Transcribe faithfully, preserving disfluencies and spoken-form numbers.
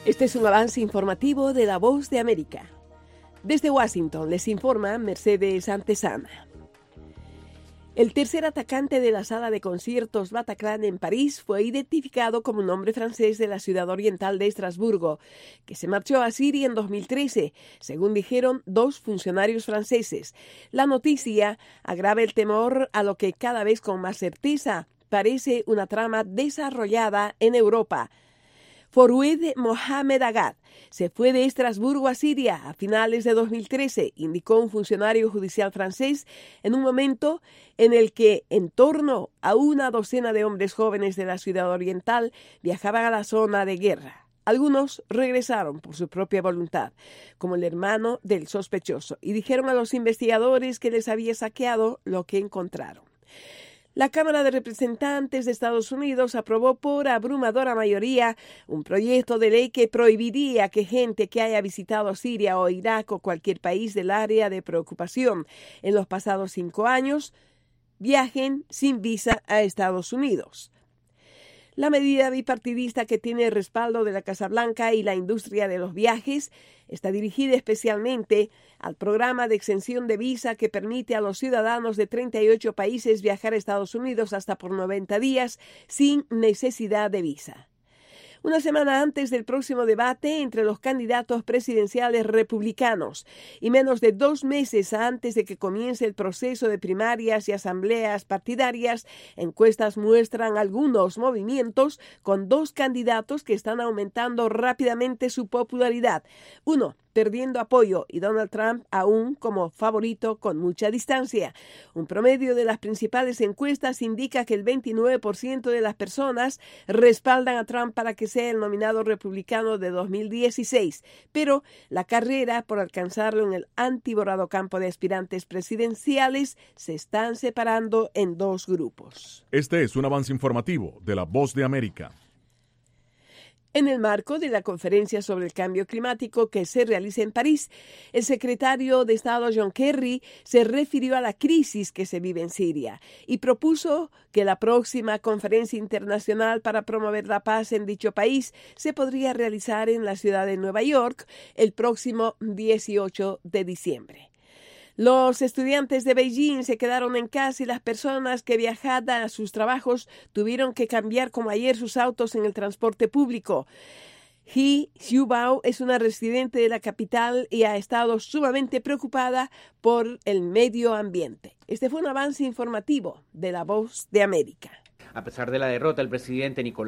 Este es un avance informativo de La Voz de América. Desde Washington les informa Mercedes Antezana. El tercer atacante de la sala de conciertos Bataclan en París fue identificado como un hombre francés de la ciudad oriental de Estrasburgo, que se marchó a Siria en dos mil trece, según dijeron dos funcionarios franceses. La noticia agrava el temor a lo que cada vez con más certeza parece una trama desarrollada en Europa. Fouad Mohamed Agad se fue de Estrasburgo a Siria a finales de dos mil trece, indicó un funcionario judicial francés, en un momento en el que en torno a una docena de hombres jóvenes de la ciudad oriental viajaban a la zona de guerra. Algunos regresaron por su propia voluntad, como el hermano del sospechoso, y dijeron a los investigadores que les había saqueado lo que encontraron. La Cámara de Representantes de Estados Unidos aprobó por abrumadora mayoría un proyecto de ley que prohibiría que gente que haya visitado Siria o Irak o cualquier país del área de preocupación en los pasados cinco años viajen sin visa a Estados Unidos. La medida bipartidista, que tiene el respaldo de la Casa Blanca y la industria de los viajes, está dirigida especialmente al programa de exención de visa que permite a los ciudadanos de treinta y ocho países viajar a Estados Unidos hasta por noventa días sin necesidad de visa. Una semana antes del próximo debate entre los candidatos presidenciales republicanos y menos de dos meses antes de que comience el proceso de primarias y asambleas partidarias, encuestas muestran algunos movimientos con dos candidatos que están aumentando rápidamente su popularidad. Uno perdiendo apoyo y Donald Trump aún como favorito con mucha distancia. Un promedio de las principales encuestas indica que el veintinueve por ciento de las personas respaldan a Trump para que sea el nominado republicano de dos mil dieciséis, pero la carrera por alcanzarlo en el antiborrado campo de aspirantes presidenciales se están separando en dos grupos. Este es un avance informativo de La Voz de América. En el marco de la conferencia sobre el cambio climático que se realiza en París, el secretario de Estado John Kerry se refirió a la crisis que se vive en Siria y propuso que la próxima conferencia internacional para promover la paz en dicho país se podría realizar en la ciudad de Nueva York el próximo dieciocho de diciembre. Los estudiantes de Beijing se quedaron en casa y las personas que viajaban a sus trabajos tuvieron que cambiar como ayer sus autos en el transporte público. He Xiubao es una residente de la capital y ha estado sumamente preocupada por el medio ambiente. Este fue un avance informativo de La Voz de América. A pesar de la derrota, el presidente Nicolás